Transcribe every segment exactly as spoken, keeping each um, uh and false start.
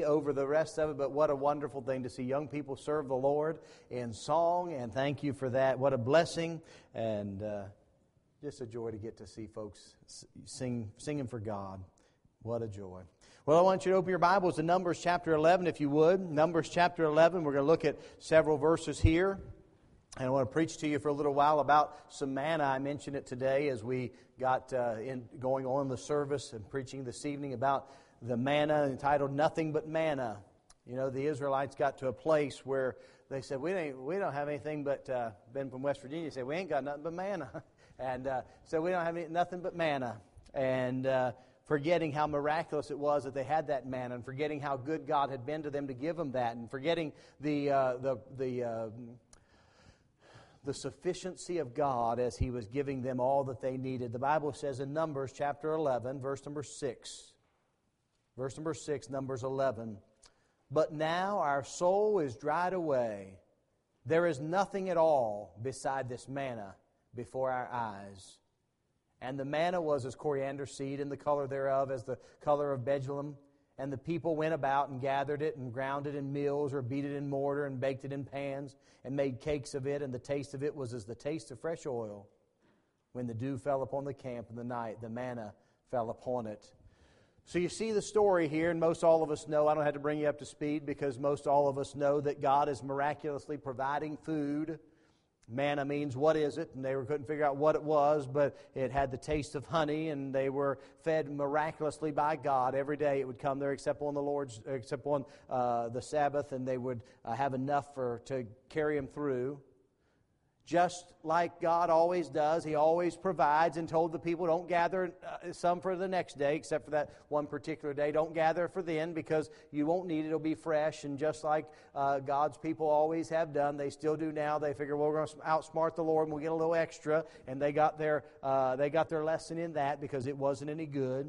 be over the rest of it, but what a wonderful thing to see young people serve the Lord in song, and thank you for that. What a blessing, and uh, just a joy to get to see folks sing, singing for God. What a joy. Well, I want you to open your Bibles to Numbers chapter eleven, if you would. Numbers chapter eleven, we're going to look at several verses here. And I want to preach to you for a little while about some manna. I mentioned it today as we got uh, in going on the service and preaching this evening about the manna entitled Nothing But Manna. You know, the Israelites got to a place where they said, we ain't, we don't have anything but, uh, Ben from West Virginia said, we ain't got nothing but manna. And uh, so we don't have any, nothing but manna. And uh, forgetting how miraculous it was that they had that manna, and forgetting how good God had been to them to give them that, and forgetting the uh, the the uh, the sufficiency of God as He was giving them all that they needed. The Bible says in Numbers chapter eleven, verse number six, verse number six, Numbers eleven, but now our soul is dried away. There is nothing at all beside this manna before our eyes. And the manna was as coriander seed, and the color thereof as the color of bejulum. And the people went about and gathered it and ground it in mills, or beat it in mortar and baked it in pans and made cakes of it. And the taste of it was as the taste of fresh oil. When the dew fell upon the camp in the night, the manna fell upon it. So you see the story here, and most all of us know, I don't have to bring you up to speed, because most all of us know that God is miraculously providing food. Manna means, what is it? And they were, couldn't figure out what it was, but it had the taste of honey, and they were fed miraculously by God. Every day it would come there, except on the Lord's, except on uh, the Sabbath, and they would uh, have enough for to carry them through. Just like God always does, He always provides, and told the people, don't gather uh, some for the next day, except for that one particular day. Don't gather for then, because you won't need it. It'll be fresh. And just like uh, God's people always have done, they still do now. They figure, well, we're going to outsmart the Lord, and we'll get a little extra. And they got their uh, they got their lesson in that, because it wasn't any good.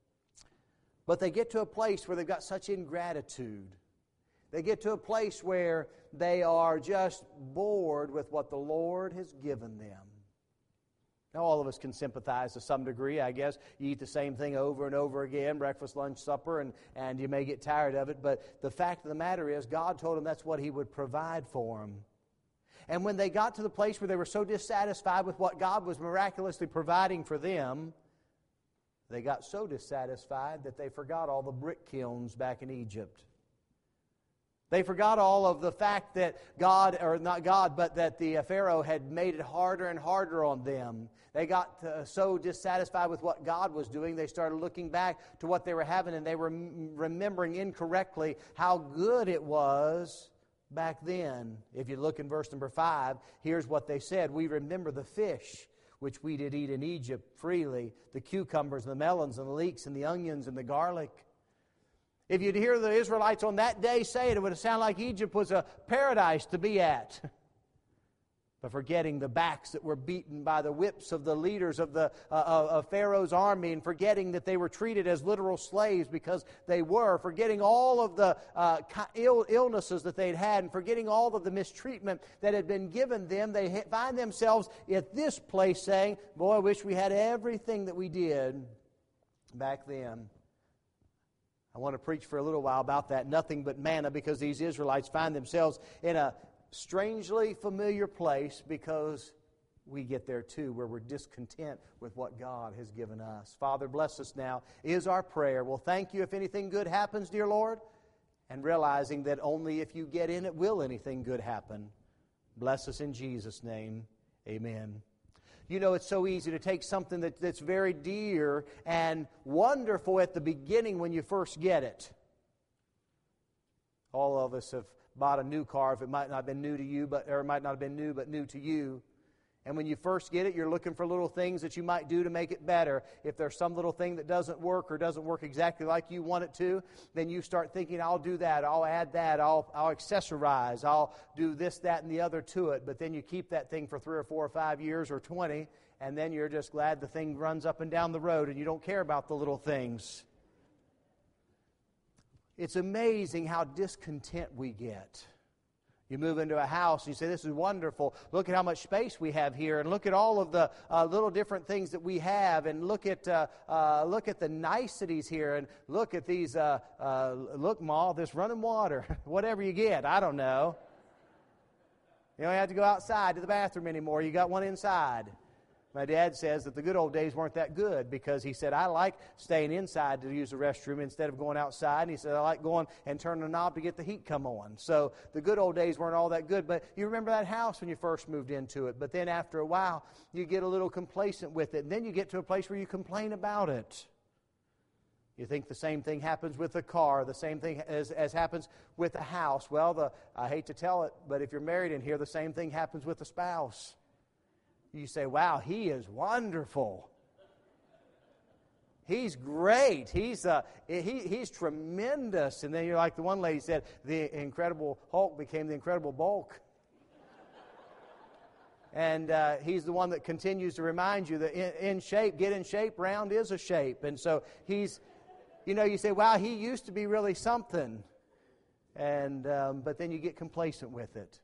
But they get to a place where they've got such ingratitude. They get to a place where they are just bored with what the Lord has given them. Now, all of us can sympathize to some degree, I guess. You eat the same thing over and over again, breakfast, lunch, supper, and, and you may get tired of it. But the fact of the matter is, God told them that's what He would provide for them. And when they got to the place where they were so dissatisfied with what God was miraculously providing for them, they got so dissatisfied that they forgot all the brick kilns back in Egypt. They forgot all of the fact that God, or not God, but that the Pharaoh had made it harder and harder on them. They got uh, so dissatisfied with what God was doing, they started looking back to what they were having, and they were m- remembering incorrectly how good it was back then. If you look in verse number five, here's what they said. We remember the fish which we did eat in Egypt freely, the cucumbers and the melons and the leeks and the onions and the garlic. If you'd hear the Israelites on that day say it, it would sound like Egypt was a paradise to be at. But forgetting the backs that were beaten by the whips of the leaders of the uh, of Pharaoh's army, and forgetting that they were treated as literal slaves, because they were, forgetting all of the uh, Ill, illnesses that they'd had, and forgetting all of the mistreatment that had been given them, they find themselves at this place saying, boy, I wish we had everything that we did back then. I want to preach for a little while about that nothing but manna, because these Israelites find themselves in a strangely familiar place, because we get there too, where we're discontent with what God has given us. Father, bless us now is our prayer. Well, thank you if anything good happens, dear Lord, and realizing that only if you get in it will anything good happen. Bless us in Jesus' name. Amen. You know, it's so easy to take something that, that's very dear and wonderful at the beginning when you first get it. All of us have bought a new car, if it might not have been new to you, but or it might not have been new, but new to you. And when you first get it, you're looking for little things that you might do to make it better. If there's some little thing that doesn't work or doesn't work exactly like you want it to, then you start thinking, I'll do that, I'll add that, I'll, I'll accessorize, I'll do this, that, and the other to it. But then you keep that thing for three or four or five years or twenty, and then you're just glad the thing runs up and down the road and you don't care about the little things. It's amazing how discontent we get. You move into a house and you say, this is wonderful. Look at how much space we have here, and look at all of the uh, little different things that we have, and look at uh, uh, look at the niceties here, and look at these, uh, uh, look, Ma, this running water, whatever you get, I don't know. You don't have to go outside to the bathroom anymore. You got one inside. My dad says that the good old days weren't that good because he said, I like staying inside to use the restroom instead of going outside. And he said, I like going and turning the knob to get the heat come on. So the good old days weren't all that good. But you remember that house when you first moved into it. But then after a while, you get a little complacent with it. And then you get to a place where you complain about it. You think the same thing happens with a car, the same thing as, as happens with a house. Well, the, I hate to tell it, but if you're married in here, the same thing happens with a spouse. You say, wow, he is wonderful. He's great. He's uh, he, he's tremendous. And then you're like the one lady said, the Incredible Hulk became the Incredible Bulk. And uh, he's the one that continues to remind you that in, in shape, get in shape, round is a shape. And so he's, you know, you say, wow, he used to be really something. And um, but then you get complacent with it.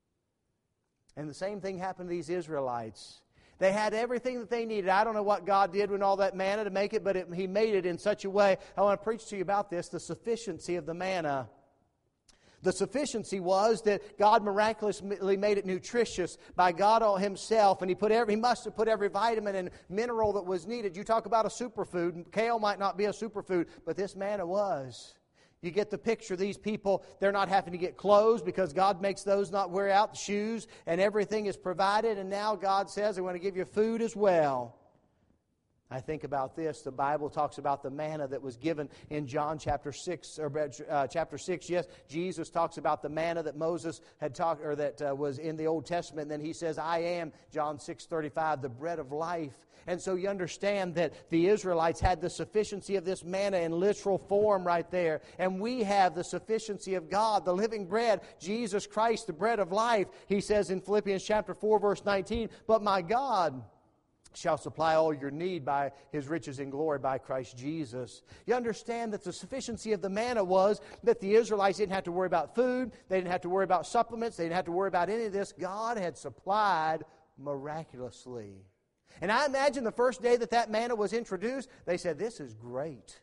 And the same thing happened to these Israelites. They had everything that they needed. I don't know what God did with all that manna to make it, but it, He made it in such a way. I want to preach to you about this, the sufficiency of the manna. The sufficiency was that God miraculously made it nutritious by God Himself, and He put every, He must have put every vitamin and mineral that was needed. You talk about a superfood. Kale might not be a superfood, but this manna was. You get the picture. These people, they're not having to get clothes because God makes those not wear out, shoes, and everything is provided. And now God says, I want to give you food as well. I think about this. The Bible talks about the manna that was given in John chapter six, or uh, chapter six. Yes, Jesus talks about the manna that Moses had talked, or that uh, was in the Old Testament. And then He says, I am, John six thirty-five, the bread of life. And so you understand that the Israelites had the sufficiency of this manna in literal form right there. And we have the sufficiency of God, the living bread, Jesus Christ, the bread of life. He says in Philippians chapter four, verse nineteen, but my God shall supply all your need by His riches in glory by Christ Jesus. You understand that the sufficiency of the manna was that the Israelites didn't have to worry about food, they didn't have to worry about supplements, they didn't have to worry about any of this. God had supplied miraculously. And I imagine the first day that that manna was introduced, they said, this is great.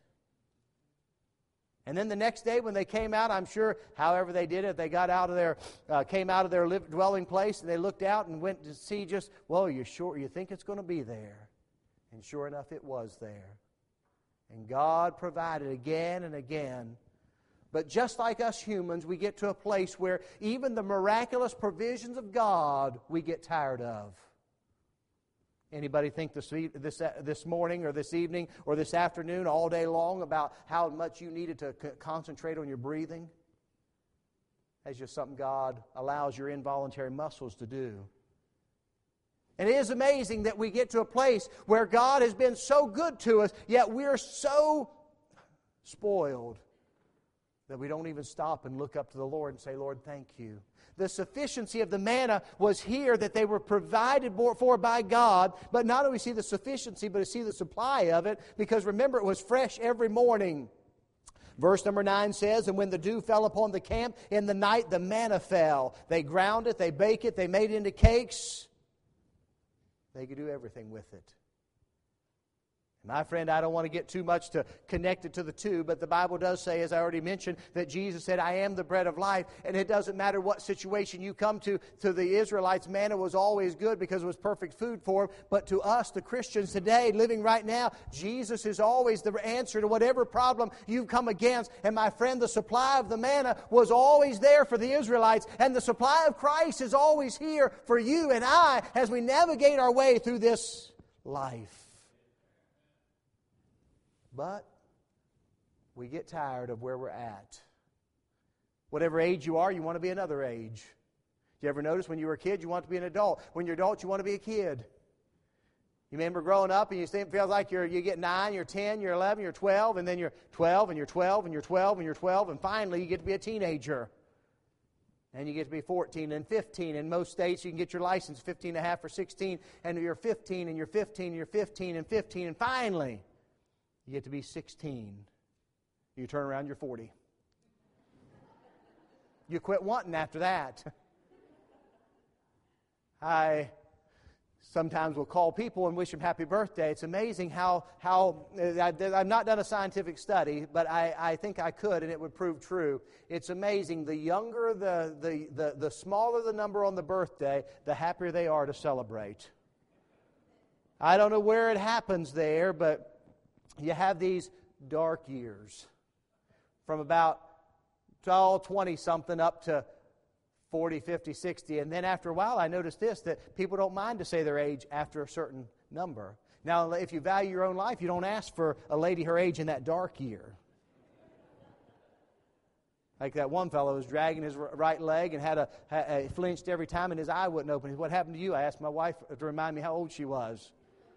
And then the next day when they came out, I'm sure, however they did it, they got out of their, uh, came out of their live, dwelling place, and they looked out and went to see just, well, you sure, you think it's going to be there? And sure enough, it was there. And God provided again and again. But just like us humans, we get to a place where even the miraculous provisions of God, we get tired of. Anybody think this, this, this morning or this evening or this afternoon all day long about how much you needed to c- concentrate on your breathing? That's just something God allows your involuntary muscles to do. And it is amazing that we get to a place where God has been so good to us, yet we're so spoiled that we don't even stop and look up to the Lord and say, Lord, thank you. The sufficiency of the manna was here, that they were provided for by God. But not only see the sufficiency, but to see the supply of it. Because remember, it was fresh every morning. Verse number nine says, and when the dew fell upon the camp in the night, the manna fell. They ground it, they bake it, they made it into cakes. They could do everything with it. My friend, I don't want to get too much to connect it to the two, but the Bible does say, as I already mentioned, that Jesus said, I am the bread of life. And it doesn't matter what situation you come to. To the Israelites, manna was always good because it was perfect food for them. But to us, the Christians today, living right now, Jesus is always the answer to whatever problem you've come against. And my friend, the supply of the manna was always there for the Israelites. And the supply of Christ is always here for you and I as we navigate our way through this life. But we get tired of where we're at. Whatever age you are, you want to be another age. You ever notice when you were a kid, you want to be an adult? When you're an adult, you want to be a kid. You remember growing up and you think it feels like you're, you get nine, you're ten, you're eleven, you're twelve, and then you're twelve, and you're twelve, and you're twelve, and you're twelve, and finally you get to be a teenager. And you get to be fourteen and fifteen. In most states, you can get your license fifteen and a half or sixteen, and you're fifteen, and you're fifteen, and you're fifteen, and fifteen, and finally you get to be sixteen. You turn around, you're forty. You quit wanting after that. I sometimes will call people and wish them happy birthday. It's amazing how, how I, I've not done a scientific study, but I, I think I could, and it would prove true. It's amazing. The younger, the, the, the, the smaller the number on the birthday, the happier they are to celebrate. I don't know where it happens there, but you have these dark years from about twenty-something up to forty, fifty, sixty. And then after a while, I noticed this, that people don't mind to say their age after a certain number. Now, if you value your own life, you don't ask for a lady her age in that dark year. Like that one fellow was dragging his right leg and had a, had a flinched every time and his eye wouldn't open. What happened to you? I asked my wife to remind me how old she was.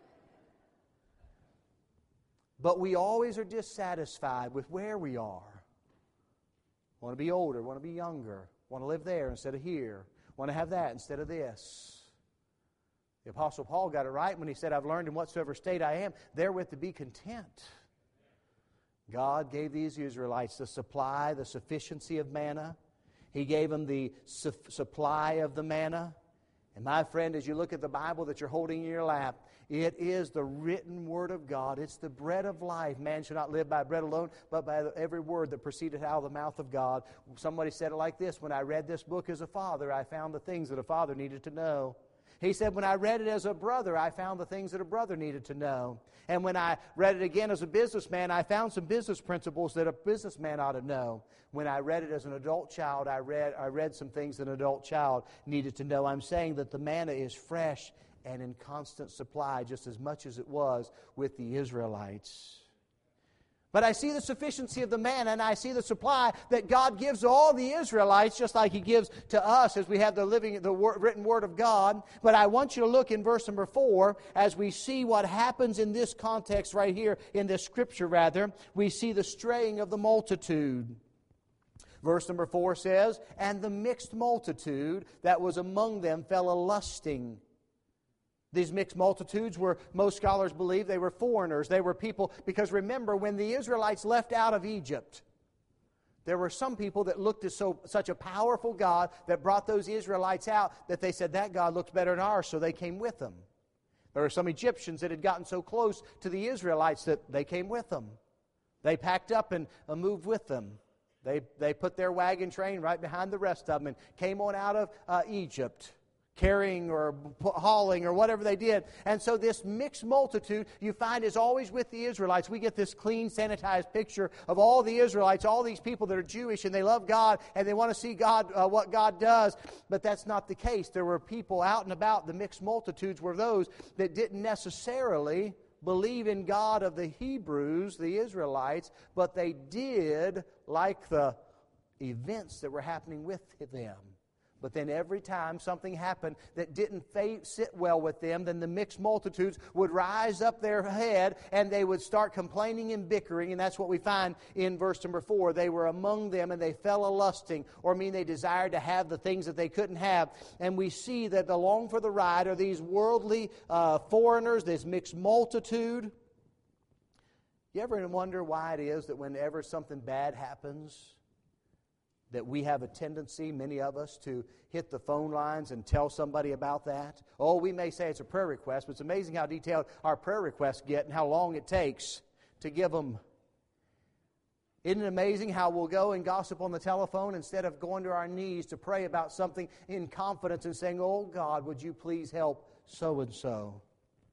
But we always are dissatisfied with where we are. Want to be older, want to be younger, want to live there instead of here, want to have that instead of this. The Apostle Paul got it right when he said, I've learned in whatsoever state I am, therewith to be content. God gave these Israelites the supply, the sufficiency of manna. He gave them the su- supply of the manna. And my friend, as you look at the Bible that you're holding in your lap, it is the written Word of God. It's the bread of life. Man shall not live by bread alone, but by every word that proceedeth out of the mouth of God. Somebody said it like this, when I read this book as a father, I found the things that a father needed to know. He said, when I read it as a brother, I found the things that a brother needed to know. And when I read it again as a businessman, I found some business principles that a businessman ought to know. When I read it as an adult child, I read, I read some things that an adult child needed to know. I'm saying that the manna is fresh and in constant supply, just as much as it was with the Israelites. But I see the sufficiency of the manna, and I see the supply that God gives to all the Israelites, just like He gives to us as we have the living, the written Word of God. But I want you to look in verse number four, as we see what happens in this context right here, in this scripture rather. We see the straying of the multitude. Verse number four says, and the mixed multitude that was among them fell a-lusting. These mixed multitudes were, most scholars believe, they were foreigners. They were people, because remember, when the Israelites left out of Egypt, there were some people that looked at so, such a powerful God that brought those Israelites out that they said, that God looks better than ours, so they came with them. There were some Egyptians that had gotten so close to the Israelites that they came with them. They packed up and uh, moved with them. They, they put their wagon train right behind the rest of them and came on out of uh, Egypt, carrying or hauling or whatever they did. And so this mixed multitude you find is always with the Israelites. We get this clean, sanitized picture of all the Israelites, all these people that are Jewish and they love God and they want to see God, uh, what God does. But that's not the case. There were people out and about. The mixed multitudes were those that didn't necessarily believe in God of the Hebrews, the Israelites, but they did like the events that were happening with them. But then every time something happened that didn't sit well with them, then the mixed multitudes would rise up their head and they would start complaining and bickering. And that's what we find in verse number four. They were among them and they fell a-lusting, or I mean they desired to have the things that they couldn't have. And we see that along for the ride are these worldly uh, foreigners, this mixed multitude. You ever wonder why it is that whenever something bad happens, that we have a tendency, many of us, to hit the phone lines and tell somebody about that? Oh, we may say it's a prayer request, but it's amazing how detailed our prayer requests get and how long it takes to give them. Isn't it amazing how we'll go and gossip on the telephone instead of going to our knees to pray about something in confidence and saying, oh God, would you please help so-and-so?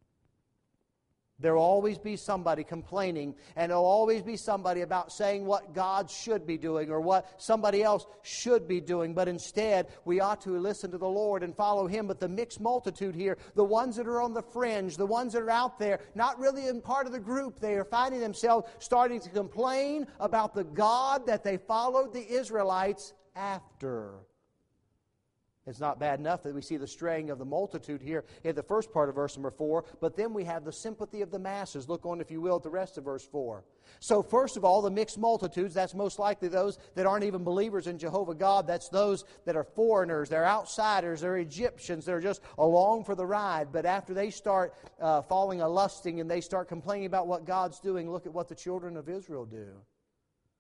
There will always be somebody complaining, and there will always be somebody about saying what God should be doing or what somebody else should be doing. But instead, we ought to listen to the Lord and follow Him. But the mixed multitude here, the ones that are on the fringe, the ones that are out there, not really in part of the group, they are finding themselves starting to complain about the God that they followed the Israelites after. It's not bad enough that we see the straying of the multitude here in the first part of verse number four, but then we have the sympathy of the masses. Look on, if you will, at the rest of verse four. So first of all, the mixed multitudes, that's most likely those that aren't even believers in Jehovah God. That's those that are foreigners, they're outsiders, they're Egyptians, they're just along for the ride. But after they start uh, falling a-lusting and they start complaining about what God's doing, look at what the children of Israel do.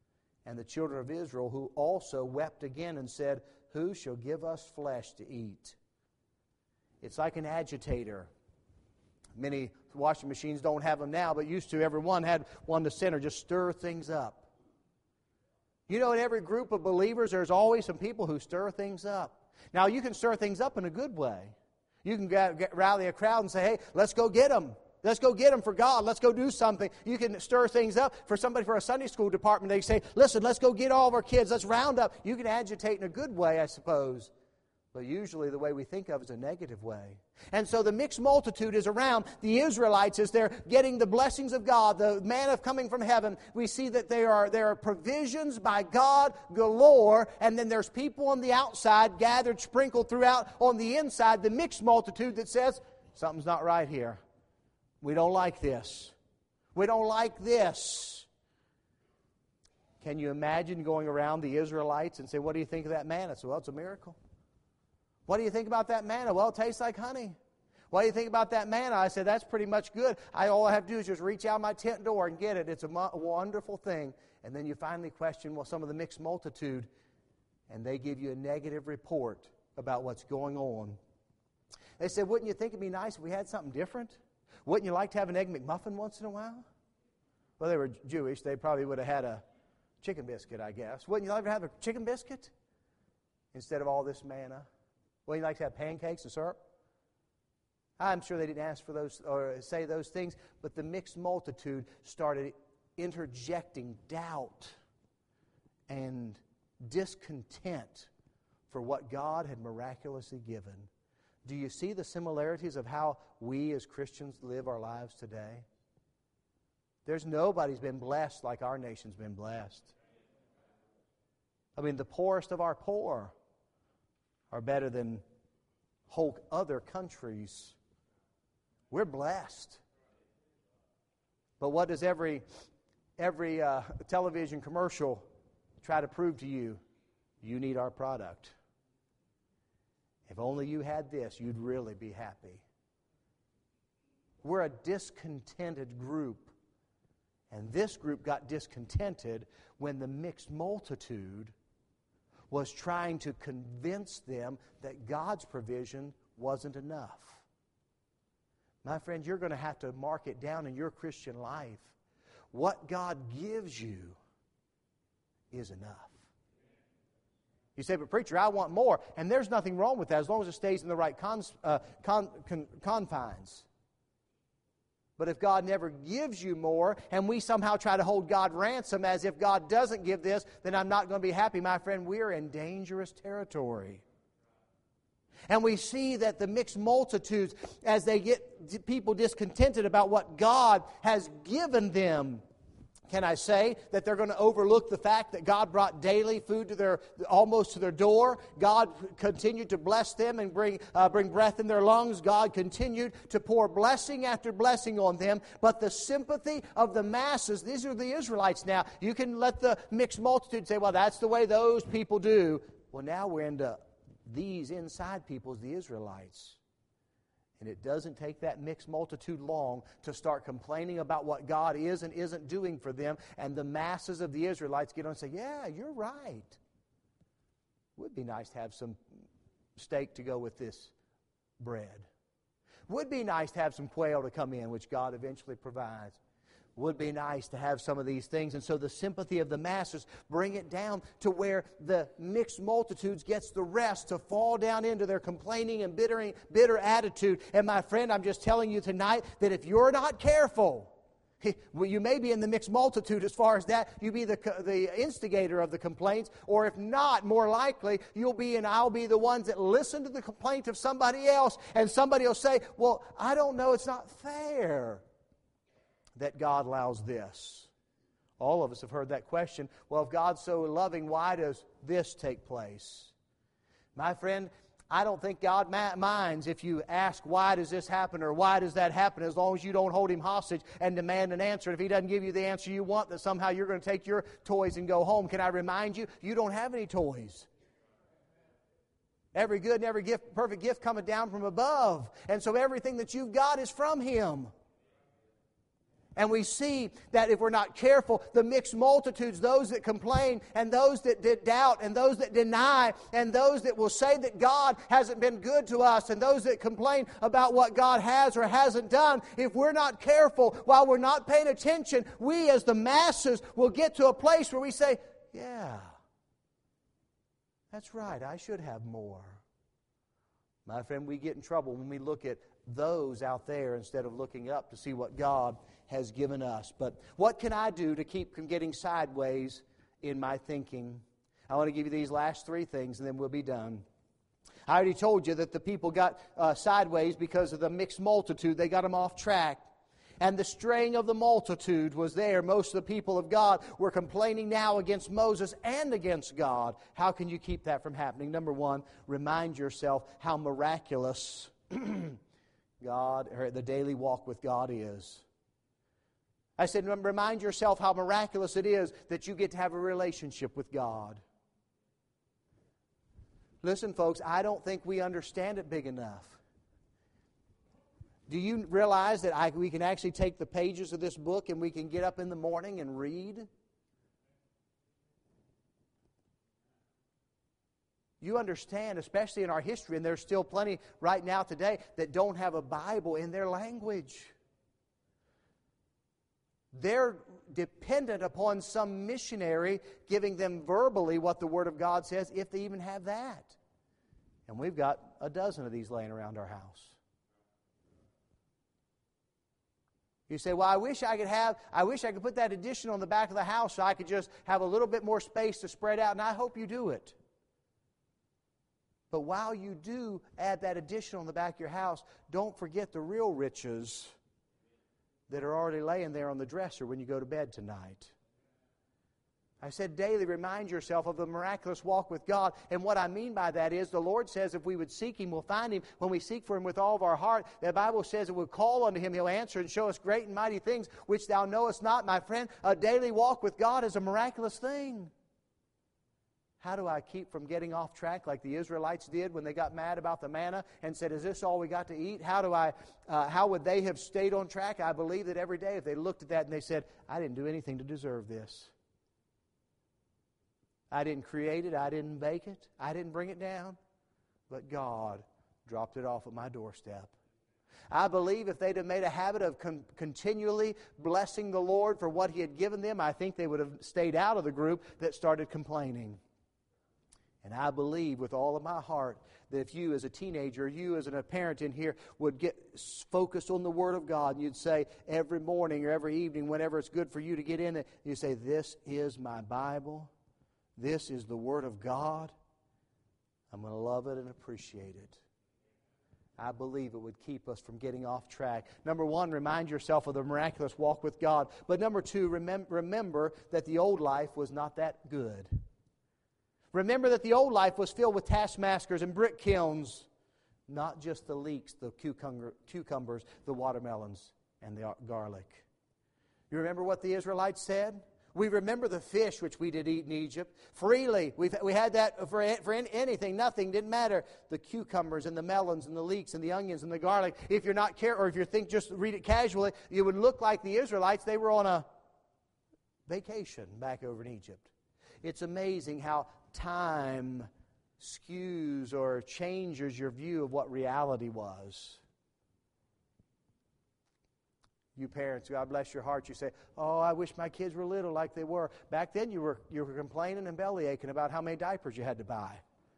and the children of Israel, who also wept again and said, who shall give us flesh to eat? It's like an agitator. Many washing machines don't have them now, but used to. Every one had one to center, just stir things up. You know, in every group of believers, there's always some people who stir things up. Now, you can stir things up in a good way. You can get, get, rally a crowd and say, hey, let's go get them. Let's go get them for God. Let's go do something. You can stir things up. For somebody for a Sunday school department, they say, listen, let's go get all of our kids. Let's round up. You can agitate in a good way, I suppose. But usually the way we think of it is a negative way. And so the mixed multitude is around the Israelites as they're getting the blessings of God, the manna coming from heaven. We see that there are, there are provisions by God galore, and then there's people on the outside gathered, sprinkled throughout on the inside, the mixed multitude that says, something's not right here. We don't like this. We don't like this. Can you imagine going around the Israelites and say, what do you think of that manna? So, well, it's a miracle. What do you think about that manna? Well, it tastes like honey. What do you think about that manna? I said, that's pretty much good. I All I have to do is just reach out my tent door and get it. It's a mo- wonderful thing. And then you finally question, well, some of the mixed multitude, and they give you a negative report about what's going on. They said, wouldn't you think it'd be nice if we had something different? Wouldn't you like to have an Egg McMuffin once in a while? Well, they were Jewish. They probably would have had a chicken biscuit, I guess. Wouldn't you like to have a chicken biscuit instead of all this manna? Wouldn't you like to have pancakes and syrup? I'm sure they didn't ask for those or say those things, but the mixed multitude started interjecting doubt and discontent for what God had miraculously given. Do you see the similarities of how we as Christians live our lives today? There's nobody's been blessed like our nation's been blessed. I mean, the poorest of our poor are better than whole other countries. We're blessed. But what does every every uh, television commercial try to prove to you? You need our product. If only you had this, you'd really be happy. We're a discontented group. And this group got discontented when the mixed multitude was trying to convince them that God's provision wasn't enough. My friend, you're going to have to mark it down in your Christian life. What God gives you is enough. You say, but preacher, I want more. And there's nothing wrong with that as long as it stays in the right cons, uh, con, con, confines. But if God never gives you more, and we somehow try to hold God ransom as if God doesn't give this, then I'm not going to be happy. My friend, we're in dangerous territory. And we see that the mixed multitudes, as they get people discontented about what God has given them, can I say that they're going to overlook the fact that God brought daily food to their almost to their door? God continued to bless them and bring uh, bring breath in their lungs. God continued to pour blessing after blessing on them. But the sympathy of the masses, these are the Israelites now. You can let the mixed multitude say, well, that's the way those people do. Well, now we're into these inside people, the Israelites. And it doesn't take that mixed multitude long to start complaining about what God is and isn't doing for them. And the masses of the Israelites get on and say, yeah, you're right. Would be nice to have some steak to go with this bread. Would be nice to have some quail to come in, which God eventually provides. Would be nice to have some of these things. And so the sympathy of the masses bring it down to where the mixed multitudes gets the rest to fall down into their complaining and bitter, bitter attitude. And my friend, I'm just telling you tonight that if you're not careful, well, you may be in the mixed multitude as far as that. You be the, the instigator of the complaints. Or if not, more likely, you'll be and I'll be the ones that listen to the complaint of somebody else. And somebody will say, well, I don't know, it's not fair that God allows this. All of us have heard that question. Well, if God's so loving, why does this take place? My friend, I don't think God ma- minds if you ask, why does this happen or why does that happen, as long as you don't hold Him hostage and demand an answer. If He doesn't give you the answer you want, that somehow you're going to take your toys and go home. Can I remind you, you don't have any toys. Every good and every gift, perfect gift cometh down from above. And so everything that you've got is from Him. And we see that if we're not careful, the mixed multitudes, those that complain and those that did doubt and those that deny and those that will say that God hasn't been good to us and those that complain about what God has or hasn't done, if we're not careful, while we're not paying attention, we as the masses will get to a place where we say, yeah, that's right, I should have more. My friend, we get in trouble when we look at those out there instead of looking up to see what God has given us. But what can I do to keep from getting sideways in my thinking? I want to give you these last three things and then we'll be done. I already told you that the people got uh, sideways because of the mixed multitude. They got them off track. And the straying of the multitude was there. Most of the people of God were complaining now against Moses and against God. How can you keep that from happening? Number one, remind yourself how miraculous God, or the daily walk with God is. I said, remind yourself how miraculous it is that you get to have a relationship with God. Listen, folks, I don't think we understand it big enough. Do you realize that I, we can actually take the pages of this book and we can get up in the morning and read? You understand, especially in our history, and there's still plenty right now today that don't have a Bible in their language. They're dependent upon some missionary giving them verbally what the Word of God says, if they even have that. And we've got a dozen of these laying around our house. You say, well, I wish I could have, I wish I could put that addition on the back of the house so I could just have a little bit more space to spread out, and I hope you do it. But while you do add that addition on the back of your house, don't forget the real riches that are already laying there on the dresser when you go to bed tonight. I said daily remind yourself of the miraculous walk with God. And what I mean by that is the Lord says if we would seek Him, we'll find Him. When we seek for Him with all of our heart, the Bible says if we call unto Him, He'll answer and show us great and mighty things which thou knowest not. My friend, a daily walk with God is a miraculous thing. How do I keep from getting off track like the Israelites did when they got mad about the manna and said, is this all we got to eat? How do I? Uh, how would they have stayed on track? I believe that every day if they looked at that and they said, I didn't do anything to deserve this. I didn't create it. I didn't bake it. I didn't bring it down. But God dropped it off at my doorstep. I believe if they'd have made a habit of con- continually blessing the Lord for what He had given them, I think they would have stayed out of the group that started complaining. And I believe with all of my heart that if you as a teenager, you as a parent in here would get focused on the Word of God, and you'd say every morning or every evening, whenever it's good for you to get in it, you say, this is my Bible. This is the Word of God. I'm going to love it and appreciate it. I believe it would keep us from getting off track. Number one, remind yourself of the miraculous walk with God. But number two, remem- remember that the old life was not that good. Remember that the old life was filled with taskmasters and brick kilns, not just the leeks, the cucumber, cucumbers, the watermelons, and the garlic. You remember what the Israelites said? We remember the fish which we did eat in Egypt freely. We've, we had that for, for anything, nothing, didn't matter. The cucumbers and the melons and the leeks and the onions and the garlic. If you're not care, or if you think just read it casually, you would look like the Israelites. They were on a vacation back over in Egypt. It's amazing how time skews or changes your view of what reality was. You parents, God bless your heart, you say, oh, I wish my kids were little like they were. Back then you were you were complaining and belly aching about how many diapers you had to buy.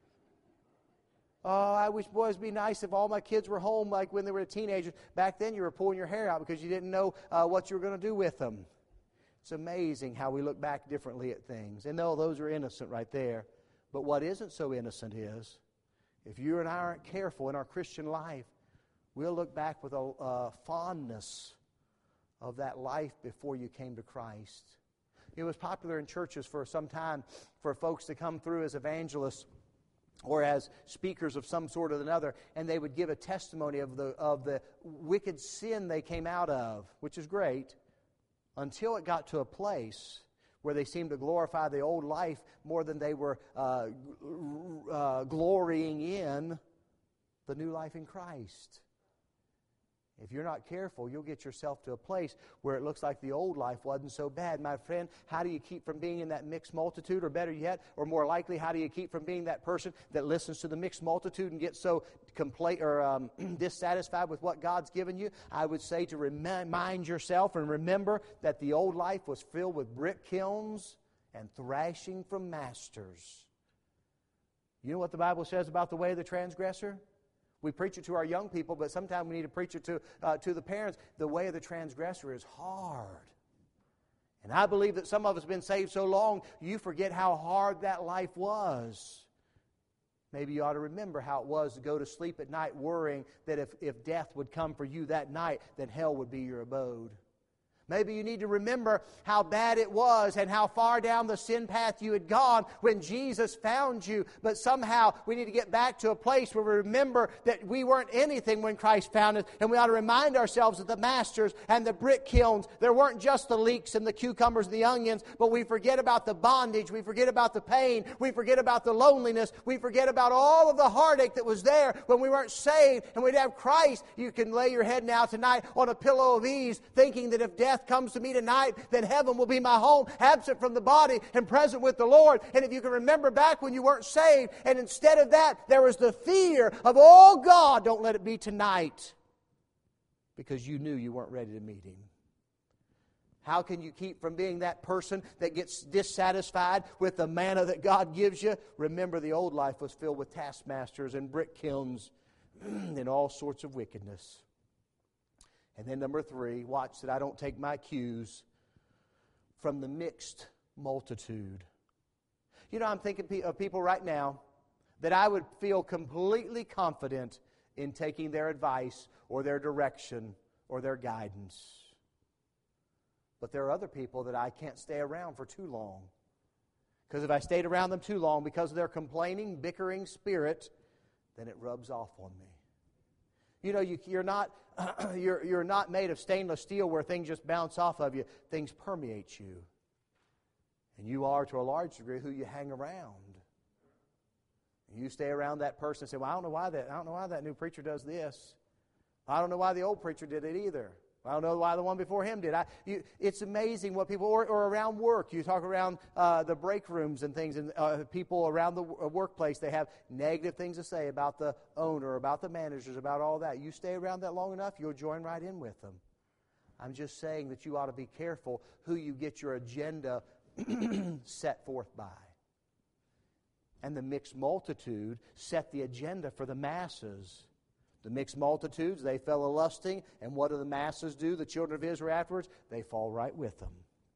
Oh, I wish, boy, it'd be nice if all my kids were home like when they were teenagers. Back then you were pulling your hair out because you didn't know uh, what you were going to do with them. It's amazing how we look back differently at things. And no, those are innocent right there. But what isn't so innocent is, if you and I aren't careful in our Christian life, we'll look back with a uh, fondness of that life before you came to Christ. It was popular in churches for some time for folks to come through as evangelists or as speakers of some sort or another, and they would give a testimony of the of the wicked sin they came out of, which is great, until it got to a place where they seemed to glorify the old life more than they were uh, uh, glorying in the new life in Christ. If you're not careful, you'll get yourself to a place where it looks like the old life wasn't so bad. My friend, how do you keep from being in that mixed multitude? Or better yet, or more likely, how do you keep from being that person that listens to the mixed multitude and gets so compla- or um, dissatisfied with what God's given you? I would say to remind yourself and remember that the old life was filled with brick kilns and thrashing from masters. You know what the Bible says about the way of the transgressor? We preach it to our young people, but sometimes we need to preach it to, uh, to the parents. The way of the transgressor is hard. And I believe that some of us have been saved so long, you forget how hard that life was. Maybe you ought to remember how it was to go to sleep at night worrying that if, if death would come for you that night, then hell would be your abode. Maybe you need to remember how bad it was and how far down the sin path you had gone when Jesus found you. But somehow we need to get back to a place where we remember that we weren't anything when Christ found us. And we ought to remind ourselves that the masters and the brick kilns, there weren't just the leeks and the cucumbers and the onions, but we forget about the bondage. We forget about the pain. We forget about the loneliness. We forget about all of the heartache that was there when we weren't saved and we'd have Christ. You can lay your head now tonight on a pillow of ease thinking that if death comes to me tonight, then heaven will be my home, absent from the body and present with the Lord. And if you can remember back when you weren't saved, and instead of that, there was the fear of, oh God, don't let it be tonight, because you knew you weren't ready to meet Him. How can you keep from being that person that gets dissatisfied with the manna that God gives you? Remember, the old life was filled with taskmasters and brick kilns and all sorts of wickedness. And then number three, watch that I don't take my cues from the mixed multitude. You know, I'm thinking of people right now that I would feel completely confident in taking their advice or their direction or their guidance. But there are other people that I can't stay around for too long. Because if I stayed around them too long because of their complaining, bickering spirit, then it rubs off on me. You know, you, you're not you're you're not made of stainless steel where things just bounce off of you. Things permeate you. And you are, to a large degree, who you hang around. You stay around that person and say, well, I don't know why that I don't know why that new preacher does this. I don't know why the old preacher did it either. I don't know why the one before him did. I, you, it's amazing what people, or, or around work, you talk around uh, the break rooms and things, and uh, people around the w- workplace, they have negative things to say about the owner, about the managers, about all that. You stay around that long enough, you'll join right in with them. I'm just saying that you ought to be careful who you get your agenda set forth by. And the mixed multitude set the agenda for the masses. The mixed multitudes, they fell a-lusting, and what do the masses do, the children of Israel afterwards? They fall right with them.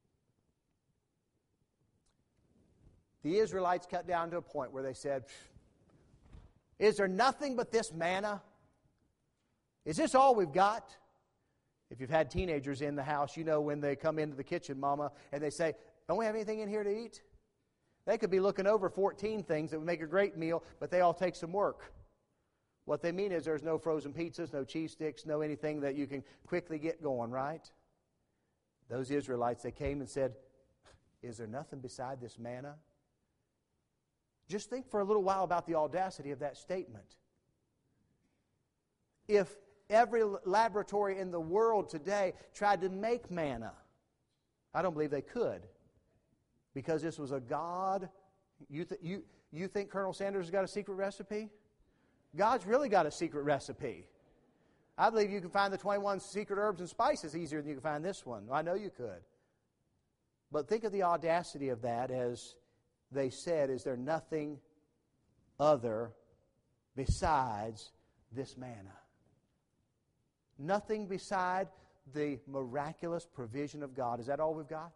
The Israelites cut down to a point where they said, is there nothing but this manna? Is this all we've got? If you've had teenagers in the house, you know when they come into the kitchen, Mama, and they say, don't we have anything in here to eat? They could be looking over fourteen things that would make a great meal, but they all take some work. What they mean is there's no frozen pizzas, no cheese sticks, no anything that you can quickly get going, right? Those Israelites, they came and said, is there nothing beside this manna? Just think for a little while about the audacity of that statement. If every laboratory in the world today tried to make manna, I don't believe they could. Because this was a God. You, th- you, you think Colonel Sanders has got a secret recipe? God's really got a secret recipe. I believe you can find the twenty-one secret herbs and spices easier than you can find this one. I know you could. But think of the audacity of that as they said, is there nothing other besides this manna? Nothing beside the miraculous provision of God. Is that all we've got?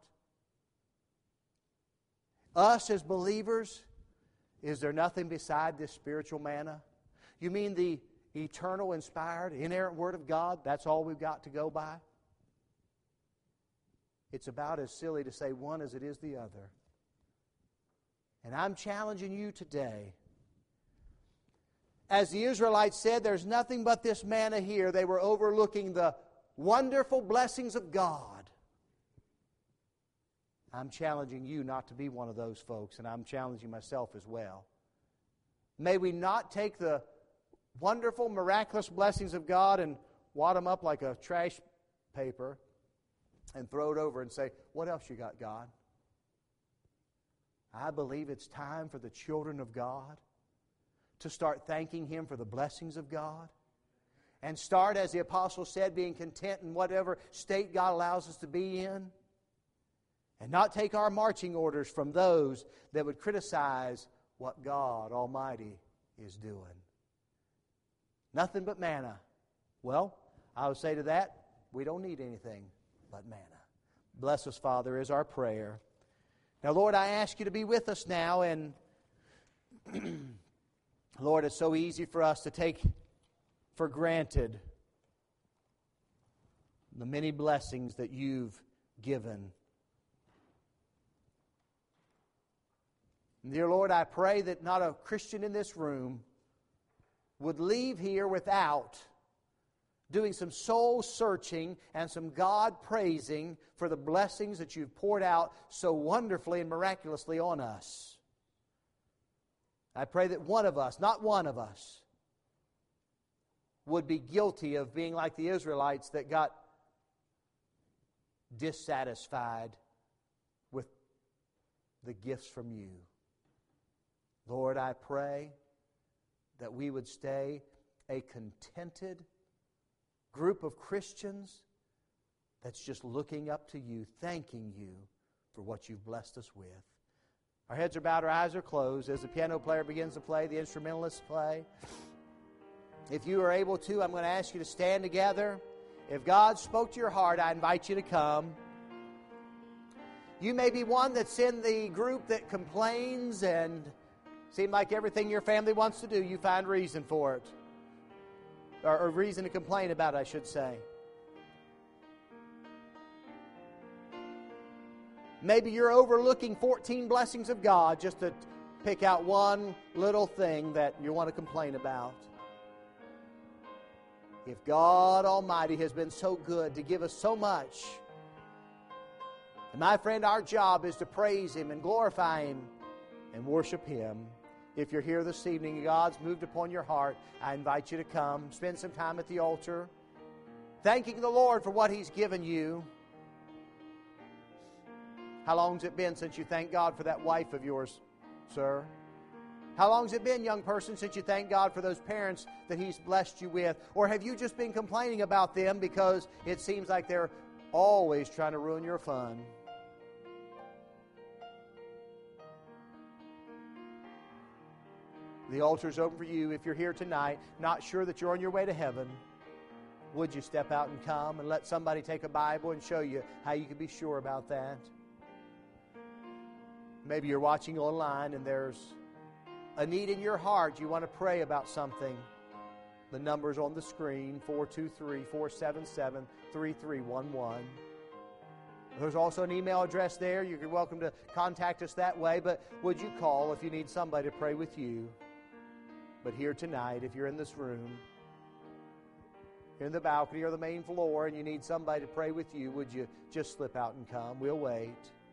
Us as believers, is there nothing beside this spiritual manna? You mean the eternal, inspired, inerrant Word of God? That's all we've got to go by? It's about as silly to say one as it is the other. And I'm challenging you today. As the Israelites said, there's nothing but this manna here. They were overlooking the wonderful blessings of God. I'm challenging you not to be one of those folks, and I'm challenging myself as well. May we not take the wonderful, miraculous blessings of God and wad them up like a trash paper and throw it over and say, what else you got, God? I believe it's time for the children of God to start thanking Him for the blessings of God. And start, as the apostle said, being content in whatever state God allows us to be in. And not take our marching orders from those that would criticize what God Almighty is doing. Nothing but manna. Well, I would say to that, we don't need anything but manna. Bless us, Father, is our prayer. Now, Lord, I ask You to be with us now. And, Lord, it's so easy for us to take for granted the many blessings that You've given. Dear Lord, I pray that not a Christian in this room would leave here without doing some soul searching and some God praising for the blessings that You've poured out so wonderfully and miraculously on us. I pray that one of us, not one of us, would be guilty of being like the Israelites that got dissatisfied with the gifts from You. Lord, I pray that we would stay a contented group of Christians that's just looking up to You, thanking You for what You've blessed us with. Our heads are bowed, our eyes are closed. As the piano player begins to play, the instrumentalists play. If you are able to, I'm going to ask you to stand together. If God spoke to your heart, I invite you to come. You may be one that's in the group that complains and seems like everything your family wants to do, you find reason for it. Or, or reason to complain about it, I should say. Maybe you're overlooking fourteen blessings of God just to pick out one little thing that you want to complain about. If God Almighty has been so good to give us so much, and my friend, our job is to praise Him and glorify Him and worship Him. If you're here this evening and God's moved upon your heart, I invite you to come, spend some time at the altar, thanking the Lord for what He's given you. How long's it been since you thanked God for that wife of yours, sir? How long's it been, young person, since you thanked God for those parents that He's blessed you with? Or have you just been complaining about them because it seems like they're always trying to ruin your fun? The altar's open for you. If you're here tonight, not sure that you're on your way to heaven, would you step out and come and let somebody take a Bible and show you how you can be sure about that? Maybe you're watching online and there's a need in your heart. You want to pray about something. The number's on the screen, four two three, four seven seven, three three one one. There's also an email address there. You're welcome to contact us that way, but would you call if you need somebody to pray with you? But here tonight, if you're in this room, you're in the balcony or the main floor, and you need somebody to pray with you, would you just slip out and come? We'll wait.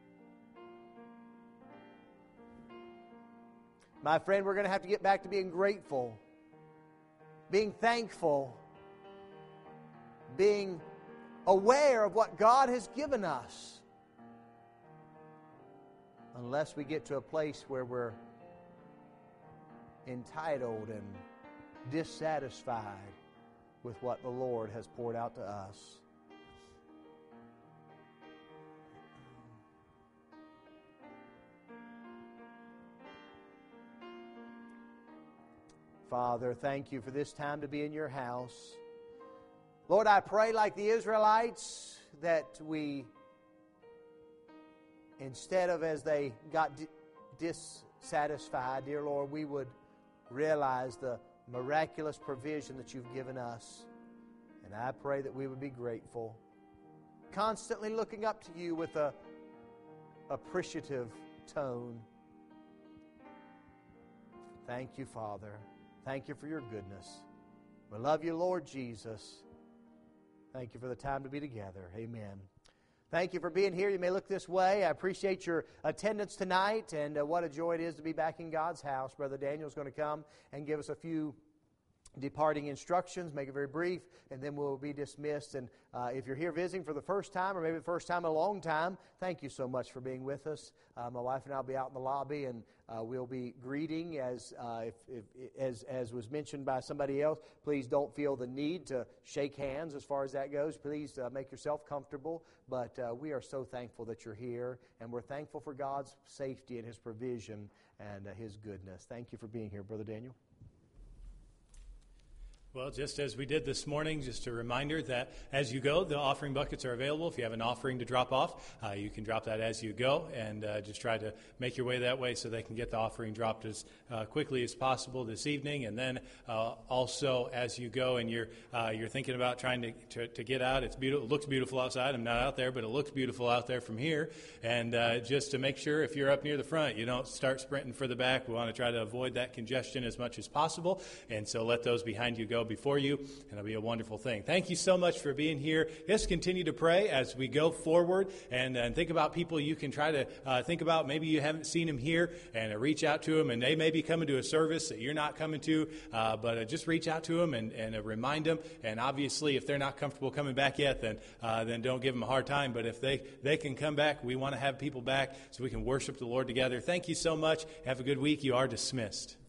My friend, we're going to have to get back to being grateful, being thankful, being aware of what God has given us. Unless we get to a place where we're entitled and dissatisfied with what the Lord has poured out to us. Father, thank You for this time to be in Your house. Lord, I pray like the Israelites that we, instead of as they got dissatisfied, dear Lord, we would realize the miraculous provision that You've given us. And I pray that we would be grateful, constantly looking up to You with a appreciative tone. Thank You, Father. Thank You for Your goodness. We love You, Lord Jesus. Thank You for the time to be together. Amen. Thank you for being here. You may look this way. I appreciate your attendance tonight, and uh, what a joy it is to be back in God's house. Brother Daniel's going to come and give us a few departing instructions. Make it very brief, and then we'll be dismissed. And uh, if you're here visiting for the first time, or maybe the first time in a long time, thank you so much for being with us. Uh, my wife and I will be out in the lobby, and uh, we'll be greeting. As uh, if, if, as as was mentioned by somebody else, please don't feel the need to shake hands as far as that goes. Please uh, make yourself comfortable. But uh, we are so thankful that you're here, and we're thankful for God's safety and His provision and uh, His goodness. Thank you for being here, Brother Daniel. Well, just as we did this morning, just a reminder that as you go, the offering buckets are available. If you have an offering to drop off, uh, you can drop that as you go, and uh, just try to make your way that way so they can get the offering dropped as uh, quickly as possible this evening. And then uh, also as you go and you're uh, you're thinking about trying to, to, to get out, it's beautiful. It looks beautiful outside. I'm not out there, but it looks beautiful out there from here. And uh, just to make sure, if you're up near the front, you don't start sprinting for the back. We want to try to avoid that congestion as much as possible, and so let those behind you go before you, and it'll be a wonderful thing. Thank you so much for being here. Just continue to pray as we go forward, and, and think about people you can try to uh, think about. Maybe you haven't seen them here, and uh, reach out to them, and they may be coming to a service that you're not coming to, uh, but uh, just reach out to them and, and uh, remind them. And obviously, if they're not comfortable coming back yet, then uh, then don't give them a hard time. But if they, they can come back, we want to have people back so we can worship the Lord together. Thank you so much. Have a good week. You are dismissed.